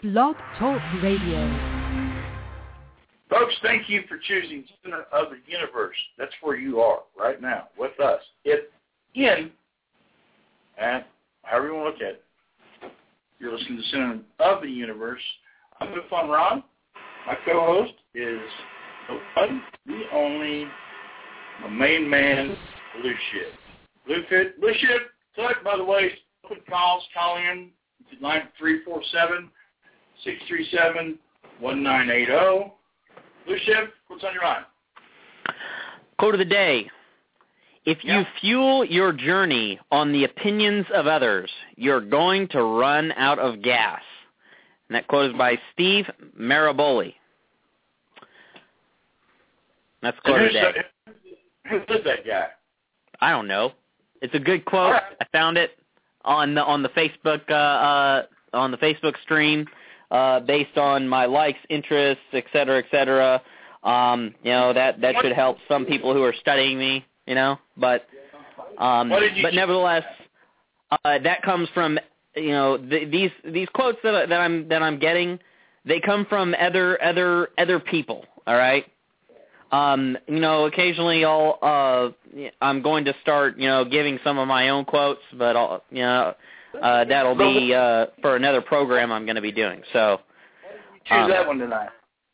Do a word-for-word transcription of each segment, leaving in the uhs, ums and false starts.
Blog Talk Radio. Folks, thank you for choosing Center of the Universe. That's where you are right now with us. If in, and however you want to look at it, you're listening to Center of the Universe. I'm MUFON Ron. My co-host is the one, the only, the main man, Blue Ship. Blue Fit, Blue Ship, select, by the way, open calls, call in, line three four seven, six three seven, one nine eight zero. Blue Ship, what's on your mind? Quote of the day. If you Yeah. fuel your journey on the opinions of others, you're going to run out of gas. And that quote is by Steve Maraboli. That's the quote of the day. Who is that guy? I don't know. It's a good quote. Right. I found it on the on the Facebook uh, uh, on the Facebook stream uh, based on my likes, interests, et cetera, et cetera. Um, you know that that should help some people who are studying me. You know, but um, but nevertheless, uh, that comes from you know th- these these quotes that that I'm that I'm getting. They come from other other other people. All right. Um, you know, occasionally I'll, uh, I'm going to start, you know, giving some of my own quotes, but I'll, you know, uh, that'll be, uh, for another program I'm going to be doing. So, choose um, that one tonight.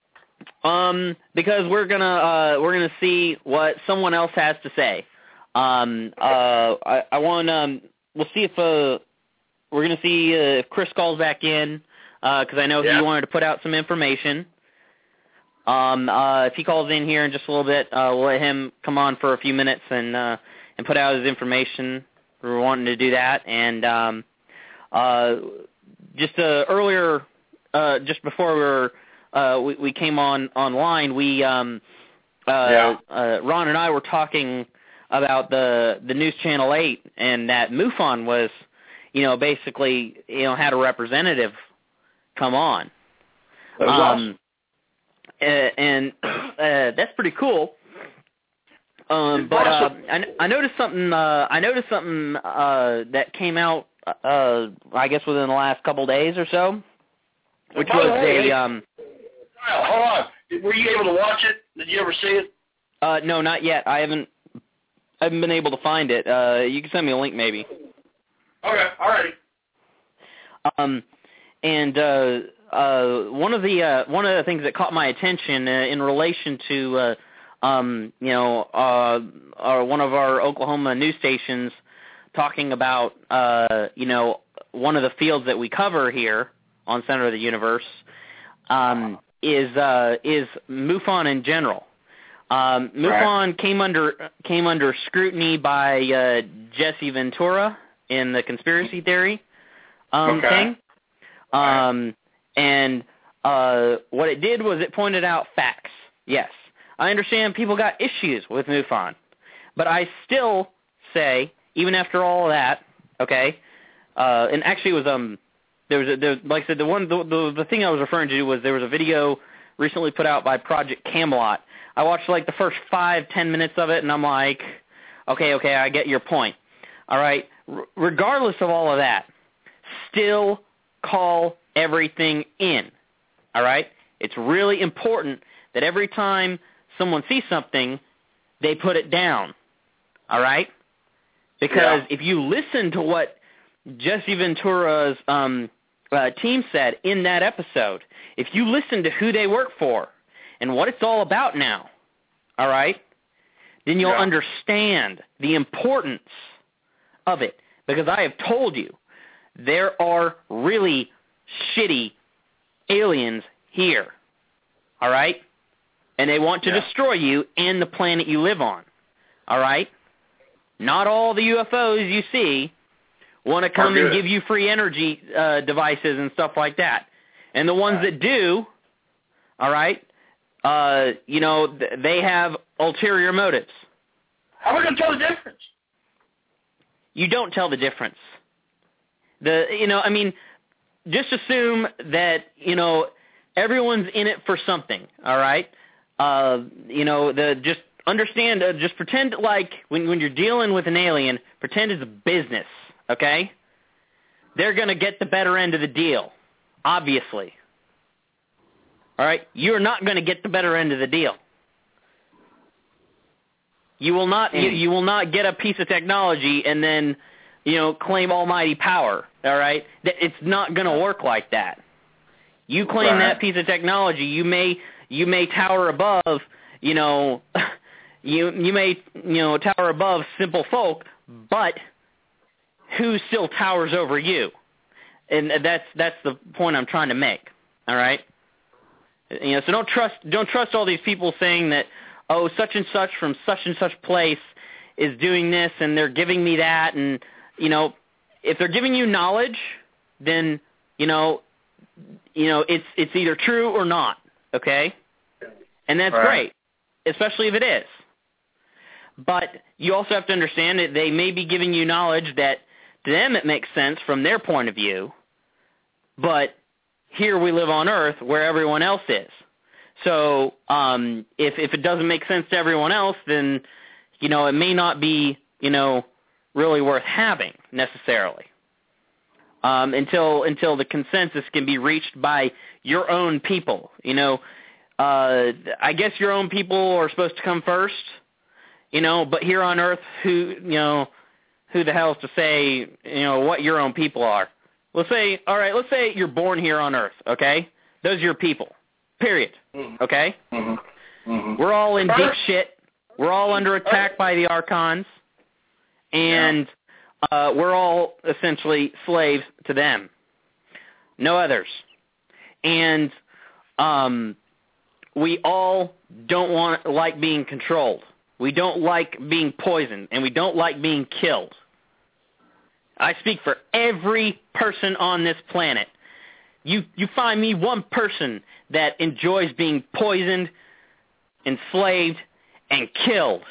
Um, because we're gonna, uh, we're gonna see what someone else has to say. Um, uh, I, I want, um, we'll see if, uh, we're gonna see uh, if Chris calls back in, uh, cause I know yeah. he wanted to put out some information. Um, uh, if he calls in here in just a little bit, uh, we'll let him come on for a few minutes and uh, and put out his information. We're wanting to do that. And um, uh, just uh, earlier, uh, just before we, were, uh, we we came on online, we um, uh, yeah. uh, Ron and I were talking about the the News Channel eight and that MUFON was, you know, basically you know had a representative come on. That was um, awesome. Uh, and uh, that's pretty cool. Um, but uh, I, I noticed something. Uh, I noticed something uh, that came out. Uh, I guess within the last couple days or so, which By the was way, a. Um, hold on. Were you able to watch it? Did you ever see it? Uh, no, not yet. I haven't. I haven't been able to find it. Uh, you can send me a link, maybe. Okay. All right. Um, and. Uh, Uh, one of the uh, one of the things that caught my attention uh, in relation to uh, um, you know uh, uh, one of our Oklahoma news stations talking about uh, you know one of the fields that we cover here on Center of the Universe um, is uh, is MUFON in general. Um, MUFON right. came under came under scrutiny by uh, Jesse Ventura in the conspiracy theory um, okay. thing. Um, And uh, what it did was it pointed out facts. Yes, I understand people got issues with MUFON, but I still say, even after all of that, okay. Uh, and actually, it was um, there was a, there, like I said, the one the, the the thing I was referring to was there was a video recently put out by Project Camelot. I watched like the first five ten minutes of it, and I'm like, okay, okay, I get your point. All right, R- regardless of all of that, still call everything in, all right? It's really important that every time someone sees something, they put it down, all right? Because yeah. if you listen to what Jesse Ventura's um, uh, team said in that episode, if you listen to who they work for and what it's all about now, all right, then you'll yeah. understand the importance of it. Because I have told you, there are really shitty aliens here, all right? And they want to yeah. destroy you and the planet you live on, all right? Not all the U F Os you see want to come and give you free energy uh, devices and stuff like that. And the ones right. that do, all right, uh, you know, th- they have ulterior motives. How are we going to tell the difference? You don't tell the difference. The you know, I mean, just assume that, you know, everyone's in it for something, all right? Uh, you know, the just understand, uh, just pretend like when, when you're dealing with an alien, pretend it's a business, okay? They're going to get the better end of the deal, obviously, all right, you're not going to get the better end of the deal. You will not you, you will not get a piece of technology and then, you know, claim almighty power, all right? It's not going to work like that. You claim Right. that piece of technology, you may you may tower above, you know, you you may, you know, tower above simple folk, but who still towers over you? And that's that's the point I'm trying to make. All right? You know, so don't trust don't trust all these people saying that, oh, such and such from such and such place is doing this and they're giving me that, and you know, if they're giving you knowledge, then, you know, you know, it's it's either true or not, okay? And that's Right. great, especially if it is. But you also have to understand that they may be giving you knowledge that to them it makes sense from their point of view, but here we live on Earth where everyone else is. So um, if if it doesn't make sense to everyone else, then, you know, it may not be, you know, really worth having necessarily. Um, until until the consensus can be reached by your own people. You know, uh, I guess your own people are supposed to come first, you know, but here on Earth, who, you know, who the hell is to say, you know, what your own people are? Let's say, all right, let's say you're born here on Earth, okay? Those are your people, period, okay? Mm-hmm. Mm-hmm. We're all in deep shit. We're all under attack by the Archons, and uh, we're all essentially slaves to them. No others. And um, we all don't want like being controlled. We don't like being poisoned, and we don't like being killed. I speak for every person on this planet. You you find me one person that enjoys being poisoned, enslaved, and killed,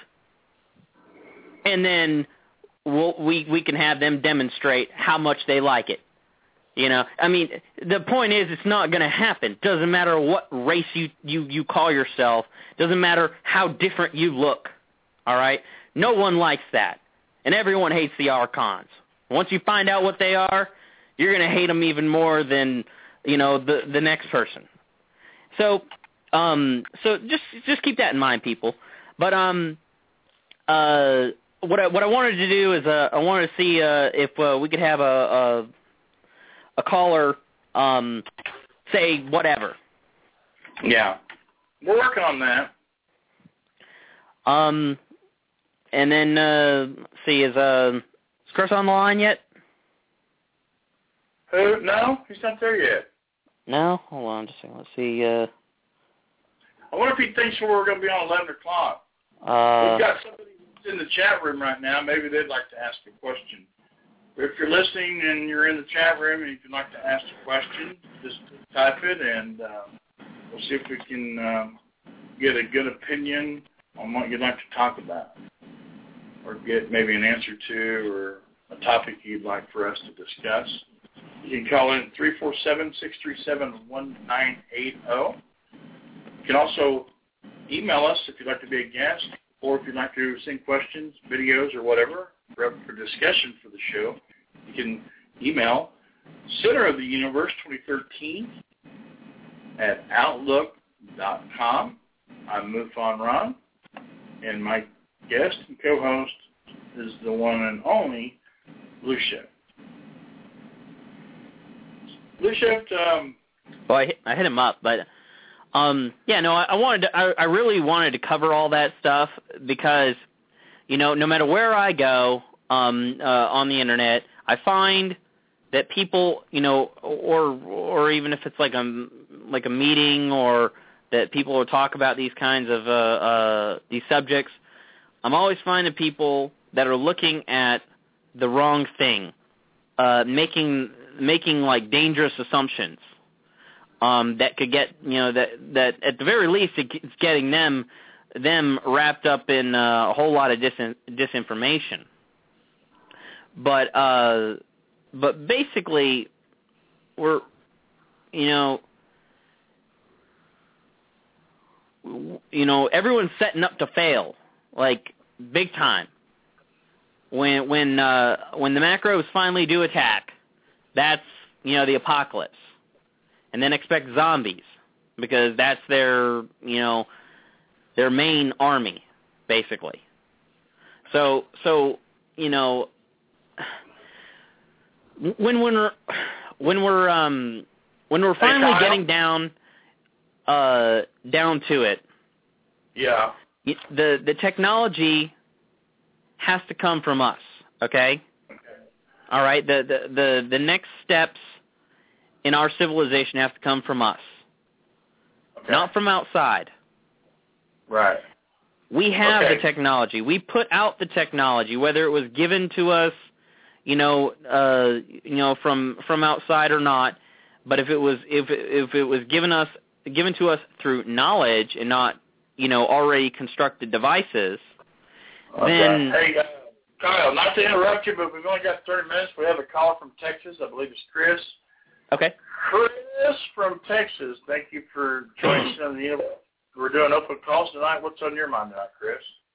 and then we'll, we we can have them demonstrate how much they like it. You know, I mean, the point is, it's not going to happen. Doesn't matter what race you, you, you call yourself. Doesn't matter how different you look. All right? No one likes that, and everyone hates the Archons. Once you find out what they are, you're going to hate them even more than, you know, the the next person. So, um, so just just keep that in mind, people. But um, uh, what I what I wanted to do is uh, I wanted to see uh, if uh, we could have a a, a caller um, say whatever. Yeah, we're working on that. Um, and then uh, let's see, is uh, is Chris on the line yet? Who? No, he's not there yet. No, hold on, just a second. Let's see. Uh, I wonder if he thinks we're going to be on eleven o'clock. uh, We've got somebody in the chat room right now. Maybe they'd like to ask a question. If you're listening and you're in the chat room and if you'd like to ask a question, just type it, and uh, we'll see if we can um, get a good opinion on what you'd like to talk about, or get maybe an answer to, or a topic you'd like for us to discuss. You can call in at three four seven, six three seven, one nine eight zero. You can also email us if you'd like to be a guest, or if you'd like to send questions, videos, or whatever for, for discussion for the show. You can email Center of the Universe twenty thirteen at outlook dot com. I'm Mufon Ron, and my guest and co-host is the one and only Blue Shift. Blue Shift, um... well, I hit, I hit him up, but, um, yeah, no, I, I wanted to, I, I really wanted to cover all that stuff because, you know, no matter where I go um, uh, on the Internet, I find that people, you know, or or even if it's like a, like a meeting or that people will talk about these kinds of, uh, uh, these subjects, I'm always finding people that are looking at the wrong thing, uh, making making like dangerous assumptions um, that could get, you know, that that at the very least it's getting them them wrapped up in uh, a whole lot of dis- disinformation. But uh, but basically, we're, you know, you know, everyone's setting up to fail, like big time. When when uh, when the macros finally do attack, that's, you know, the apocalypse. And then expect zombies, because that's their, you know, their main army, basically. So, so you know, when we're when we're um, when we're finally hey, getting down uh, down to it, yeah, the the technology has to come from us. Okay. Okay. All right. The, the the the next steps in our civilization have to come from us, Okay. not from outside. Right. We have Okay. the technology. We put out the technology, whether it was given to us, you know, uh, you know, from from outside or not. But if it was if if it was given us given to us through knowledge and not, you know, already constructed devices, Okay. then Hey, uh, Kyle, not to interrupt you, but we've only got thirty minutes. We have a caller from Texas. I believe it's Chris. okay. Chris from Texas, thank you for joining us on the universe. We're doing open calls tonight. What's on your mind tonight, Chris?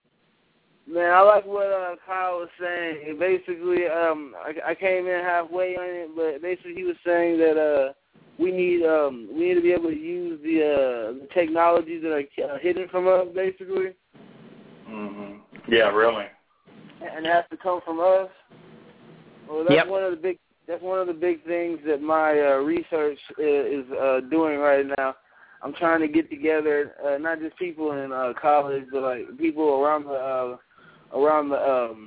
Man, I like what uh, Kyle was saying. Basically, um, I, I came in halfway on it, but basically he was saying that uh, we need um, we need to be able to use the, uh, the technologies that are uh, hidden from us, basically. Mm-hmm. Yeah, really. And it has to come from us. Well, that's Yep. one of the big that's one of the big things that my uh, research is, is uh, doing right now. I'm trying to get together uh, not just people in uh, college, but like people around the uh, around the um,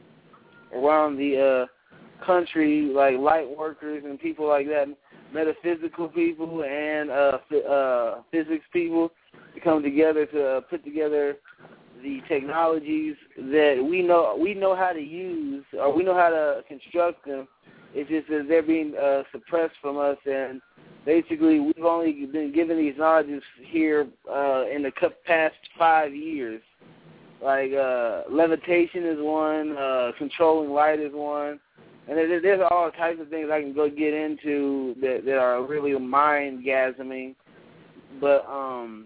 around the uh, country, like light workers and people like that, metaphysical people and uh, f- uh, physics people, to come together to uh, put together the technologies that we know we know how to use, or we know how to construct them. It's just that they're being uh, suppressed from us, and basically we've only been given these knowledges here uh, in the past five years. Like uh, levitation is one, uh, controlling light is one, and there, there's all types of things I can go get into that, that are really mind-gasming. But um,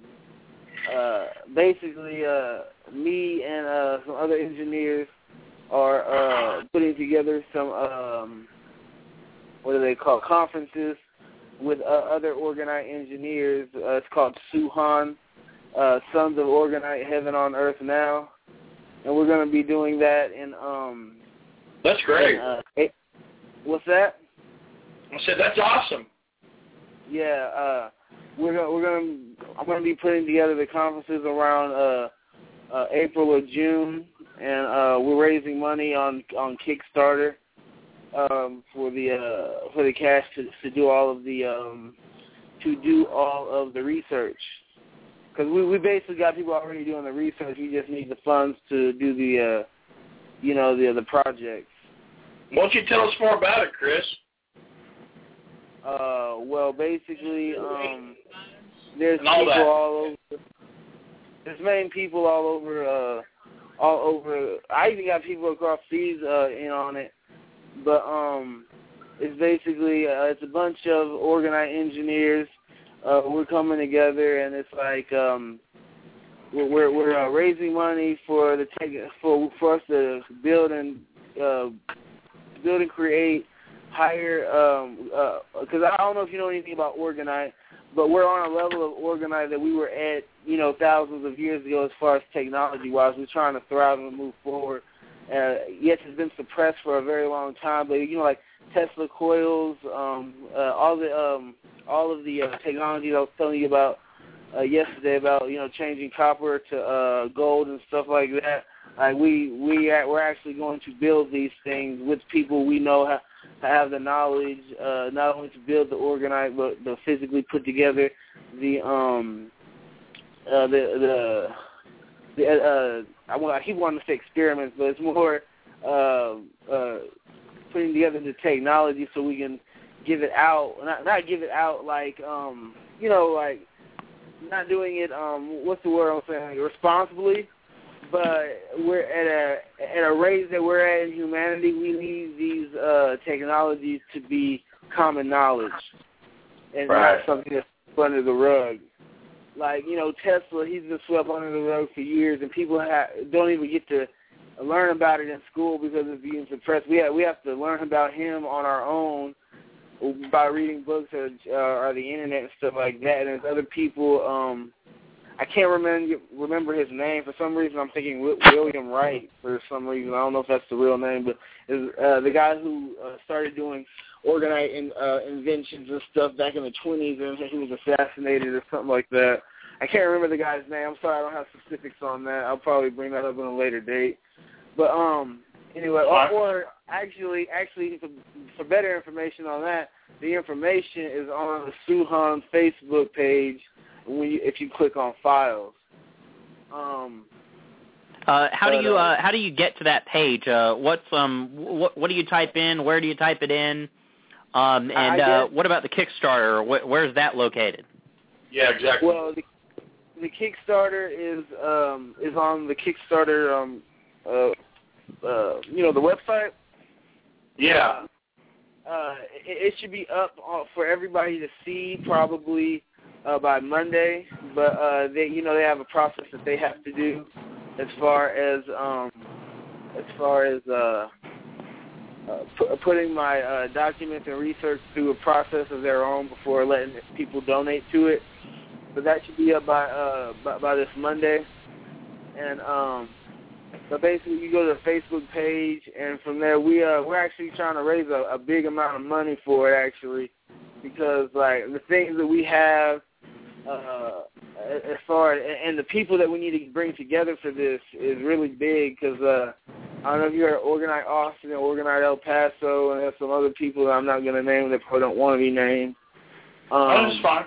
uh, basically, uh, me and uh, some other engineers are uh, putting together some, um, what do they call, conferences with uh, other Orgonite engineers. Uh, it's called Suhan, uh, Sons of Orgonite, Heaven on Earth Now. And we're going to be doing that in... Um, That's great. in, uh, eight, what's that? I said, that's awesome. Yeah, uh, we're gonna, we're gonna I'm gonna be putting together the conferences around uh, uh, April or June, and uh, we're raising money on on Kickstarter um, for the uh, for the cash to, to do all of the um, to do all of the research. Because we we basically got people already doing the research. We just need the funds to do the uh, you know the the projects. Why don't you tell us more about it, Chris? Uh, well, basically, um, there's And all people that. all over. There's main people all over. Uh, all over. I even got people across seas uh, in on it. But um, it's basically uh, it's a bunch of Orgonite engineers. Uh, we're coming together, and it's like um, we're we're, we're uh, raising money for the tech, for for us to build and uh, build and create. Higher, um, uh, because I don't know if you know anything about Orgonite, but we're on a level of Orgonite that we were at, you know, thousands of years ago as far as technology-wise. We're trying to thrive and move forward. Uh, yes, it's been suppressed for a very long time, but, you know, like Tesla coils, um, uh, all the um, all of the uh, technology I was telling you about uh, yesterday about, you know, changing copper to uh, gold and stuff like that. Like we we are, we're actually going to build these things with people we know have, have the knowledge, uh, not only to build the Orgonite, but to physically put together the um uh, the the the uh, I want I keep wanting to say experiments, but it's more uh, uh, putting together the technology so we can give it out, not not give it out like um you know like not doing it um what's the word I'm saying responsibly. But we're at a at a rate that we're at in humanity. We need these uh, technologies to be common knowledge, and Right. not something that's swept under the rug. Like you know, Tesla, he's been swept under the rug for years, and people ha- don't even get to learn about it in school because it's being suppressed. We have we have to learn about him on our own, by reading books or, uh, or the internet and stuff like that. And there's other people. Um, I can't remember remember his name. For some reason, I'm thinking William Wright. For some reason, I don't know if that's the real name, but is uh, the guy who uh, started doing orgonite in, uh, inventions and stuff back in the twenties, and he was assassinated or something like that. I can't remember the guy's name. I'm sorry, I don't have specifics on that. I'll probably bring that up in a later date. But um, anyway, or, or actually, actually, for, for better information on that, the information is on the Suhan Facebook page. When you, if you click on files. Um, uh, how but, do you uh, uh, how do you get to that page? Uh, what's um what what do you type in? Where do you type it in? Um, and uh, what about the Kickstarter? Wh- where's that located? Yeah, exactly. Well, the, the Kickstarter is um, is on the Kickstarter um, uh, uh, you know, the website. Yeah. Uh, uh, it, it should be up for everybody to see probably. Uh, by Monday, but uh, they, you know, they have a process that they have to do as far as um, as far as uh, uh, pu- putting my uh, documents and research through a process of their own before letting people donate to it. But that should be up by uh, by, by this Monday, and um, so basically you go to the Facebook page, and from there we uh, we're actually trying to raise a, a big amount of money for it actually, because like the things that we have. Uh, as far as, and the people that we need to bring together for this is really big because uh, I don't know if you heard Orgonite Austin and Orgonite El Paso, and there's some other people that I'm not going to name that probably don't want to be named. Um, oh, that's fine.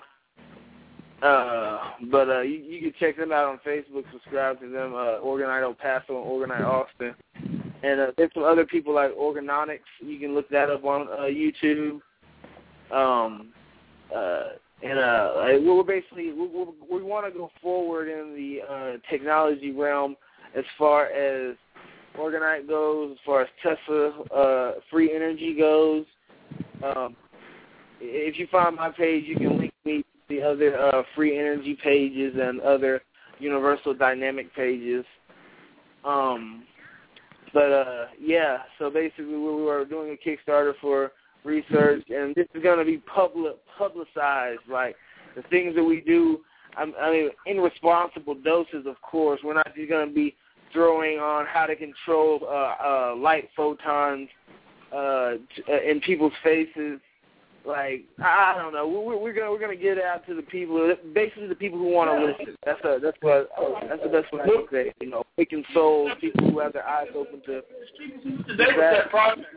Uh, but uh, you, you can check them out on Facebook, subscribe to them, uh, Orgonite El Paso and Orgonite Austin. And uh, there's some other people like Orgononics. You can look that up on uh, YouTube. Um, uh, And uh, we're basically we, we, we want to go forward in the uh, technology realm as far as Orgonite goes, as far as Tesla uh, free energy goes. Um, if you find my page, you can link me to the other uh, free energy pages and other universal dynamic pages. Um, but uh, yeah, so basically we were doing a Kickstarter for research, and this is going to be public, publicized, like the things that we do, I, I mean, in responsible doses, of course. We're not just going to be throwing on how to control uh, uh, light photons uh, t- uh, in people's faces. Like, I, I don't know. We're, we're going we're going to get it out to the people, basically the people who want to listen. That's a, that's what that's the best way I can say. You know, waking souls, people who have their eyes open to Today with that project.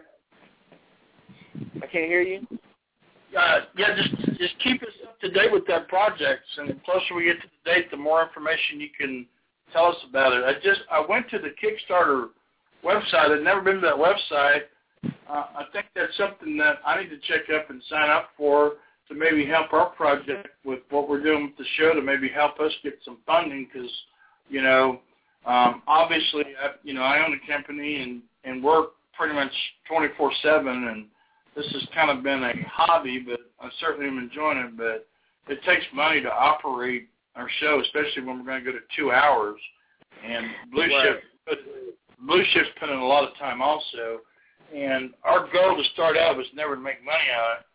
I can't hear you. Uh, yeah, just just keep us up to date with that project. And the closer we get to the date, the more information you can tell us about it. I just I went to the Kickstarter website. I'd never been to that website. Uh, I think that's something that I need to check up and sign up for to maybe help our project with what we're doing with the show, to maybe help us get some funding because, you know, um, obviously, I, you know, I own a company and, and work pretty much twenty-four seven, and this has kind of been a hobby, but I certainly am enjoying it. But it takes money to operate our show, especially when we're going to go to two hours. And Blue right. Shift, Blue Shift's put in a lot of time also. And our goal to start out was never to make money on it.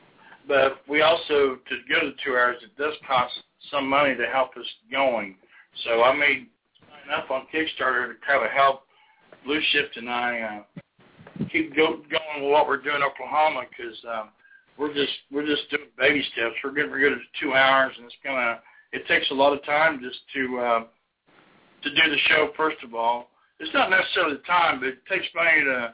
But we also, to go to two hours, it does cost some money to help us going. So I made sign up on Kickstarter to kind of help Blue Shift and I uh, keep go, going with what we're doing in Oklahoma, because um, we're just we're just doing baby steps. We're getting rid of two hours, and it's gonna it takes a lot of time just to uh, to do the show. First of all, it's not necessarily the time, but it takes money to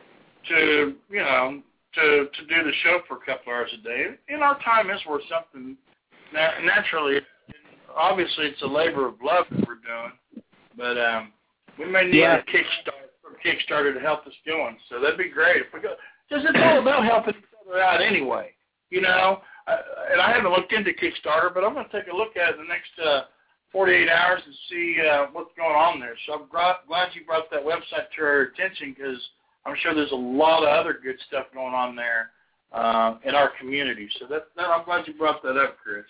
to you know to to do the show for a couple hours a day. And our time is worth something. Naturally, obviously, it's a labor of love that we're doing, but um, we may need yeah. a Kickstarter. Kickstarter to help us going, so that'd be great if we go. Because it's all about helping each other out anyway, you know. Uh, and I haven't looked into Kickstarter, but I'm going to take a look at it in the next uh, forty-eight hours and see uh, what's going on there. So I'm glad, glad you brought that website to our attention, because I'm sure there's a lot of other good stuff going on there uh, in our community. So that, that I'm glad you brought that up, Chris.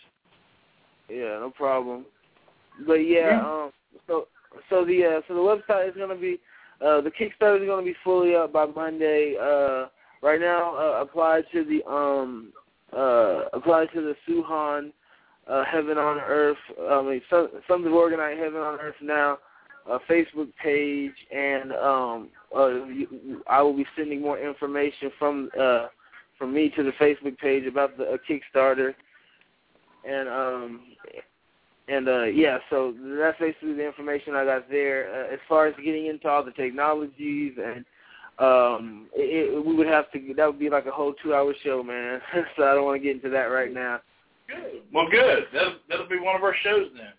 Yeah, no problem. But yeah, mm-hmm. um, so so the uh, so the website is going to be. Uh, the Kickstarter is going to be fully up by Monday. Uh, right now, uh, apply to the um uh apply to the Suhan uh, Heaven on Earth. I mean, Sons of Organite Heaven on Earth Now uh, Facebook page, and um uh, I will be sending more information from uh from me to the Facebook page about the uh, Kickstarter, and um. And, uh, yeah, so that's basically the information I got there. Uh, as far as getting into all the technologies, and um, it, it, we would have to, that would be like a whole two-hour show, man. So I don't want to get into that right now. Good. Well, good. That'll, that'll be one of our shows then.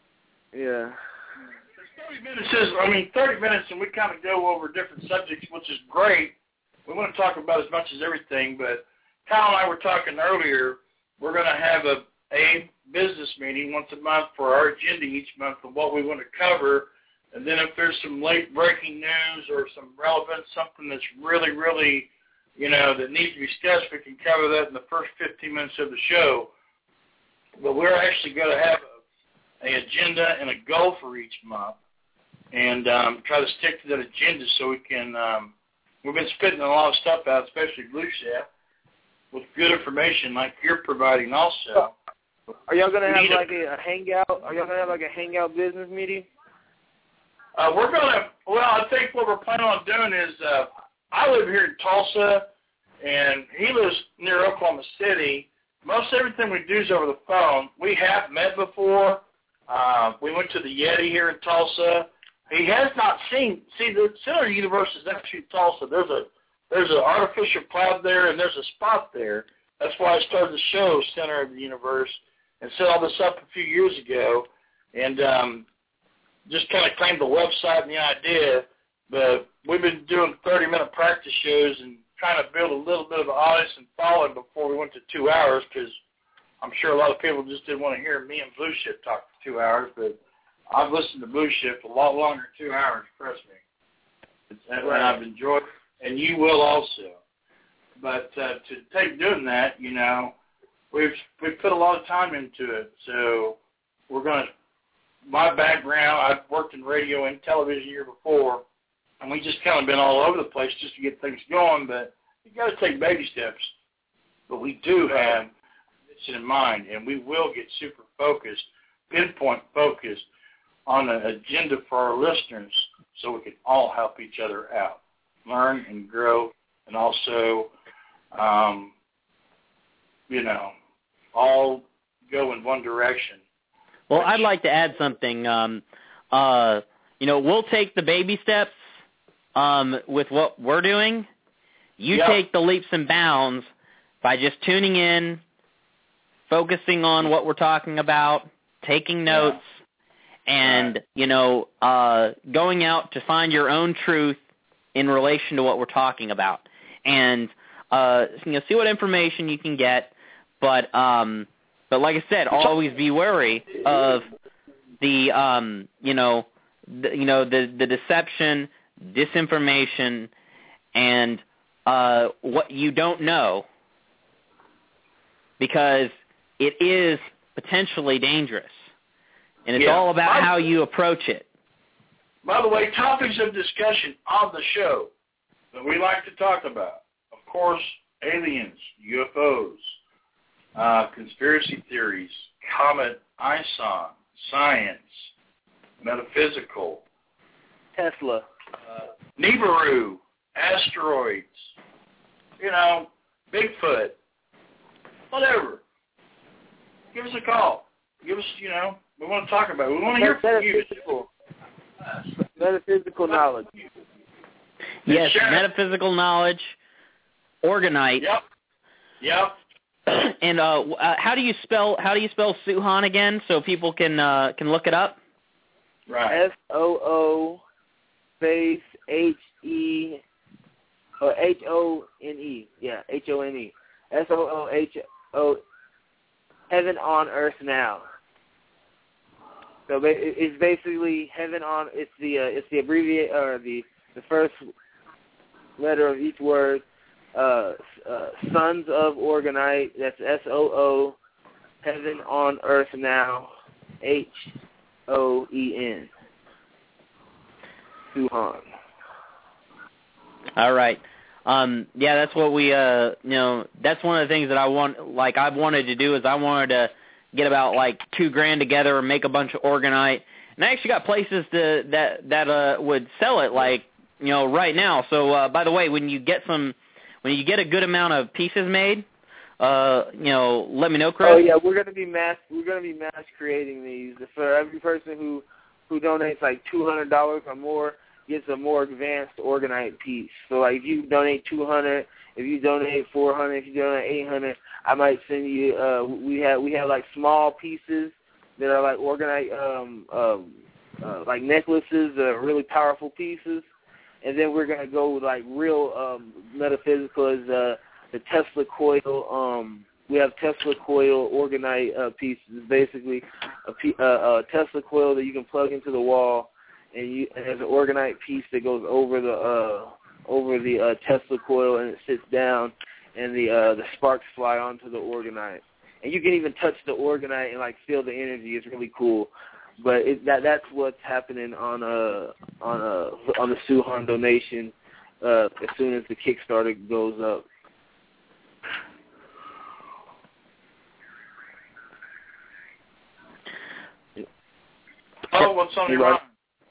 Yeah. thirty minutes is, I mean, thirty minutes, and we kind of go over different subjects, which is great. We want to talk about as much as everything, but Kyle and I were talking earlier, we're going to have a, a business meeting once a month for our agenda each month of what we want to cover, and then if there's some late breaking news or some relevant, something that's really, really, you know, that needs to be discussed, we can cover that in the first fifteen minutes of the show. But we're actually going to have a, a agenda and a goal for each month, and um, try to stick to that agenda so we can, um, we've been spitting a lot of stuff out, especially Blue Chef, with good information like you're providing also. Are y'all gonna have like a, a hangout? Are y'all gonna have like a hangout business meeting? Uh, we're gonna. Well, I think what we're planning on doing is, uh, I live here in Tulsa, and he lives near Oklahoma City. Most everything we do is over the phone. We have met before. Uh, we went to the Yeti here in Tulsa. He has not seen. See, the Center of the Universe is actually in Tulsa. There's a there's an artificial cloud there, and there's a spot there. That's why I started the show, Center of the Universe, and set all this up a few years ago, and um, just kind of claimed the website and the idea. But we've been doing thirty-minute practice shows and trying to build a little bit of an audience and following before we went to two hours because I'm sure a lot of people just didn't want to hear me and Blue Shift talk for two hours. But I've listened to Blue Shift a lot longer than two hours, trust me. It's, and I've enjoyed it, and you will also. But uh, to take doing that, you know, we've we've put a lot of time into it. So we're going to, my background, I've worked in radio and television here before, and we just kind of been all over the place just to get things going. But you got to take baby steps. But we do have this in mind, and we will get super focused, pinpoint focused on an agenda for our listeners so we can all help each other out, learn and grow, and also, um, you know, all go in one direction. Well, I'd like to add something. Um, uh, you know, we'll take the baby steps um, with what we're doing. You yep. take the leaps and bounds by just tuning in, focusing on what we're talking about, taking notes, yeah. and, right. you know, uh, going out to find your own truth in relation to what we're talking about. And, uh, you know, see what information you can get. But, um, but like I said, always be wary of the, um, you know, the, you know, the, the deception, disinformation, and uh, what you don't know, because it is potentially dangerous, and it's yeah. all about by, how you approach it. By the way, topics of discussion on the show that we like to talk about, of course, aliens, U F Os, uh, conspiracy theories, Comet Ison, science, metaphysical, Tesla, uh, Nibiru, asteroids, you know, Bigfoot, whatever. Give us a call. Give us, you know, we want to talk about it. We want to hear from you. Metaphysical knowledge. Yes, metaphysical knowledge, Organite. Yep. Yep. And uh, uh, how do you spell how do you spell Suhan again, so people can uh, can look it up? Right. S O O space H E or H O N E. Yeah, H O N E. S O O H O Heaven on Earth Now. So it's basically heaven on. It's the uh, it's the abbreviate or the the first letter of each word. Uh, uh, Sons of Organite. That's S O O. Heaven on Earth Now. H O E N. Suhan. All right. Um, yeah, that's what we, uh, you know, that's one of the things that I want, like I've wanted to do is I wanted to get about like two grand together and make a bunch of Orgonite. And I actually got places to, that, that, uh, would sell it like, you know, right now. So, uh, by the way, when you get some, when you get a good amount of pieces made, uh, you know, let me know, Chris. Oh yeah, we're gonna be mass, we're gonna be mass creating these. For every person who, who donates like two hundred dollars or more, gets a more advanced Orgonite piece. So like if you donate two hundred, if you donate four hundred, if you donate eight hundred, I might send you. Uh, we have we have like small pieces that are like Orgonite, um, um, uh, like necklaces, that are really powerful pieces, and then we're gonna go with like real um, metaphysical as uh, the Tesla coil. Um, we have Tesla coil Orgonite uh, pieces. Basically, a, P, uh, a Tesla coil that you can plug into the wall. And, you, and there's an Orgonite piece that goes over the uh, over the uh, Tesla coil, and it sits down, and the uh, the sparks fly onto the Orgonite. And you can even touch the Orgonite and like feel the energy. It's really cool. But it, that that's what's happening on uh on uh on the Suhan donation uh, as soon as the Kickstarter goes up. Oh, what's on your mind?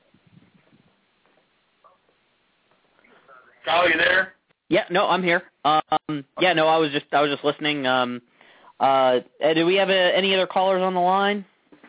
Kyle, you there? Yeah, no, I'm here. Um, yeah, no, I was just I was just listening. Um, uh, do we have a, any other callers on the line?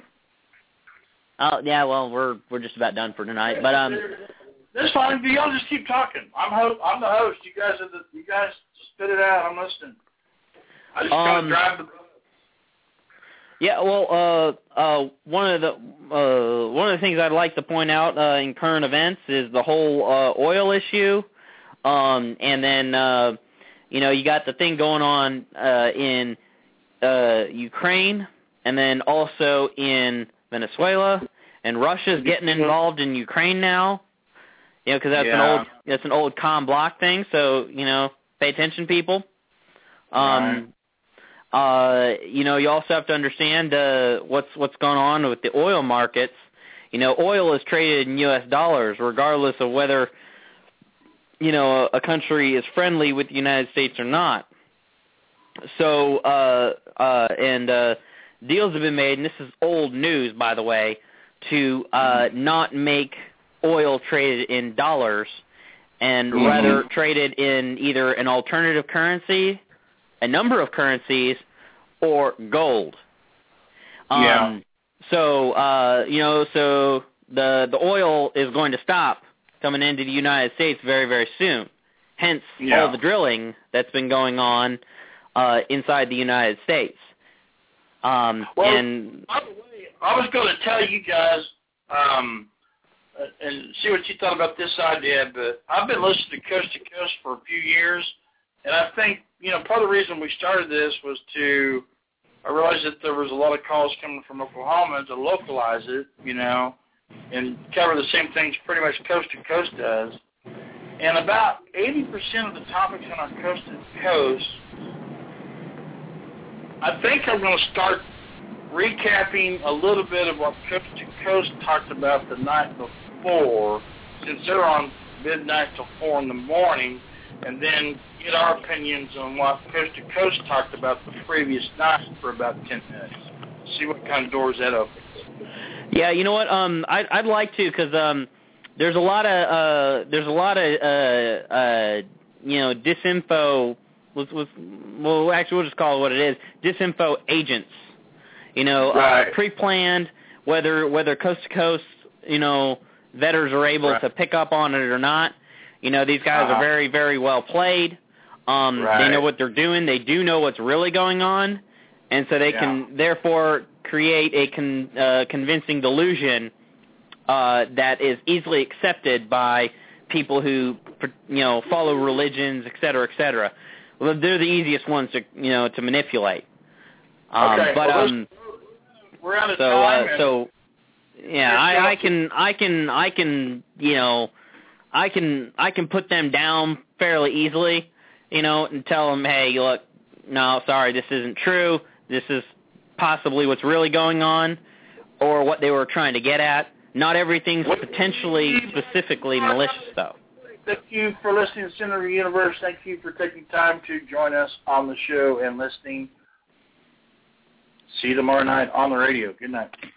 Oh, yeah, well, we're we're just about done for tonight. But um, that's fine. Y'all just keep talking. I'm ho- I'm the host. You guys are the you guys spit it out. I'm listening. I just gotta um, drive the. Yeah, well, uh, uh, one of the uh, one of the things I'd like to point out uh, in current events is the whole uh, oil issue. Um, and then, uh, you know, you got the thing going on uh, in uh, Ukraine, and then also in Venezuela, and Russia's getting involved in Ukraine now. You know, because that's yeah. an old that's an old com block thing. So you know, pay attention, people. Um, right. uh, you know, you also have to understand uh, what's what's going on with the oil markets. You know, oil is traded in U S dollars, regardless of whether you know, a country is friendly with the United States or not. So, uh, uh, and uh, deals have been made, and this is old news, by the way, to uh, not make oil traded in dollars and mm-hmm. rather traded in either an alternative currency, a number of currencies, or gold. Um, yeah. So, uh, you know, so the the oil is going to stop coming into the United States very, very soon. Hence, yeah. all the drilling that's been going on uh, inside the United States. Um, well, and by the way, I was going to tell you guys um, and see what you thought about this idea, but I've been listening to Coast to Coast for a few years, and I think, you know, part of the reason we started this was to, I realized that there was a lot of calls coming from Oklahoma to localize it, you know, and cover the same things pretty much Coast to Coast does. And about eighty percent of the topics on our Coast to Coast, I think I'm going to start recapping a little bit of what Coast to Coast talked about the night before, since they're on midnight till four in the morning, and then get our opinions on what Coast to Coast talked about the previous night for about ten minutes. See what kind of doors that opens. Yeah, you know what? Um, I'd, I'd like to, because um, there's a lot of uh, there's a lot of uh, uh, you know disinfo. Let's, let's, well, actually, we'll just call it what it is: disinfo agents. You know, right. uh, pre-planned. Whether whether Coast to Coast, you know, vetters are able right. to pick up on it or not. You know, these guys uh-huh. are very, very well played. Um, right. They know what they're doing. They do know what's really going on, and so they yeah. can therefore create a con, uh, convincing delusion uh, that is easily accepted by people who, you know, follow religions, et cetera, et cetera. Well, they're the easiest ones to, you know, to manipulate. Um, okay. But well, um, we're out of so time. uh, so yeah, I, I can I can I can you know I can I can put them down fairly easily, you know, and tell them, hey, look, no, sorry, this isn't true. This is possibly what's really going on, or what they were trying to get at. Not everything's potentially specifically malicious, though. thank you for listening to Center of the Universe. Thank you for taking time to join us on the show and listening. See you tomorrow night on the radio. Good night.